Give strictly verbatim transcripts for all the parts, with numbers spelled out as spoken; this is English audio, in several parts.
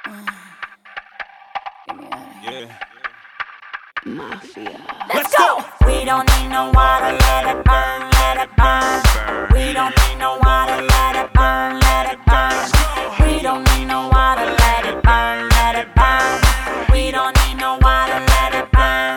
Yeah. Mafia. Let's go! We don't need no water, let it burn, let it burn. We don't need no water, let it burn, let it burn. We don't need no water, let it burn, let it burn. We don't need no water, let it burn.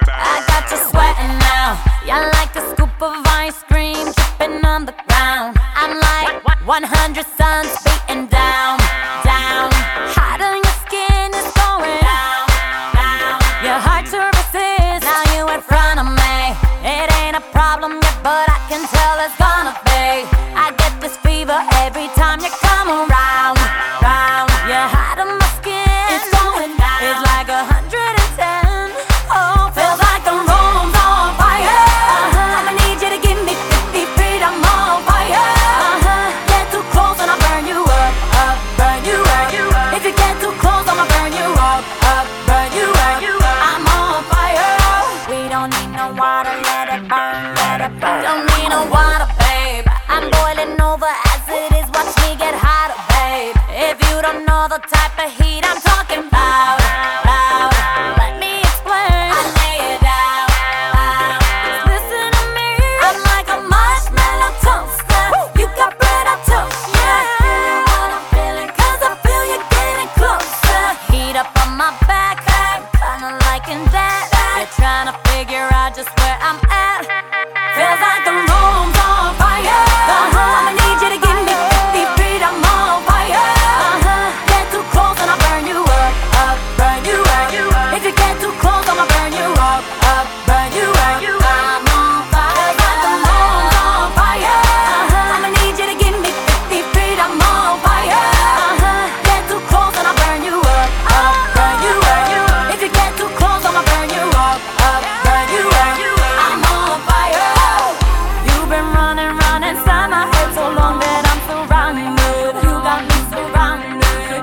I got you sweating now. You're like a scoop of ice cream dripping on the ground. I'm like one hundred suns beating down, down. Hot on your skin is going down, down. You're hard to resist. Now you in front of me. It ain't a problem yet, but I can tell it's gonna be. I get this fever every time you come around, round. You're hot on my skin. It's going down. It's like a hundred and ten. Oh, feels like the room's on fire. Uh-huh. I'ma need you to give me fifty feet. I'm on fire. Uh-huh. Get too close and I'll burn you up, up, burn you up. If you get too close, I'ma burn you up, up, burn you up. I'm on fire. We don't need no water, let it burn, let it burn. Don't need no water, babe. I'm boiling over as it is. Watch me get hotter, babe. If you don't know the type of heat I'm talking about, about. Let me explain. I lay it out, out. Just listen to me. I'm like a marshmallow toaster. You got bread, I toast, yeah. Feeling what I'm feeling, 'cause I feel you getting closer. Heat up on my back, kinda liking that. You're trying to figure out just where I'm at. Feels like the room's on fire. Uh-huh. I'ma need you to give me fifty feet. I'm on fire. Uh-huh. Get too close and I'll burn you up, up, burn you up. If you get too close, I'ma burn you up, up, burn you up. I'm on fire. Feels like the room's on fire. Uh-huh. I'ma need you to give me fifty feet. I'm on fire. Uh-huh. Get too close and I'll burn you up, up, burn you up. If you get too close, I'ma burn you up, up, burn you up. I'm on fire. You've been running, running inside my head so long that I'm surrounded. You got me surrounded.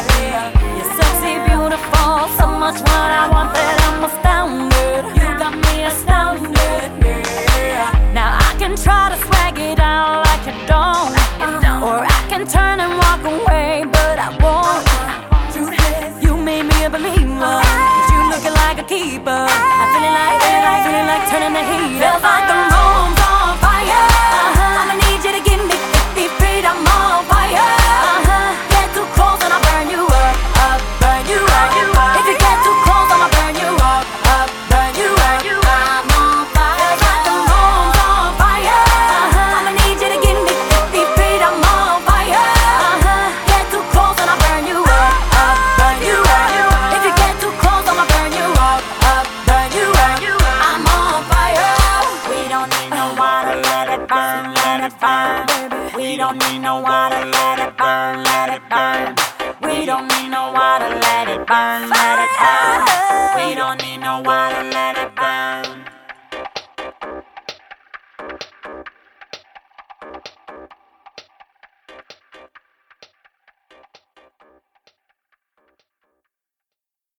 You're sexy, beautiful, so much what I want that I'm astounded. You got me astounded. Now I can try to swag it out like you don't, or I can turn and walk away, but I won't. You made me a believer. You looking like a keeper. I feeling like, feeling like, feeling like turning the heat. Feels like the room's on fire. Uh-huh. I'ma need you to give me fifty feet. I'm on fire. Uh-huh. Get too close and I'll burn you up, up, burn you up. If you get too close, I'ma burn you up, up, burn you up. I'm on fire. Feels like the room's on fire. Uh-huh. I'ma need you to give me fifty feet. I'm on fire. Uh-huh. Get too close and I'll burn you up, up, burn you up. If you get too close, I'ma burn you up, up, burn you up. I'm on fire. We don't need no water, let it burn, let it burn. We don't need no water, let it burn, let it burn. We don't need no water, let it burn, let it burn. We don't need no water, let it burn.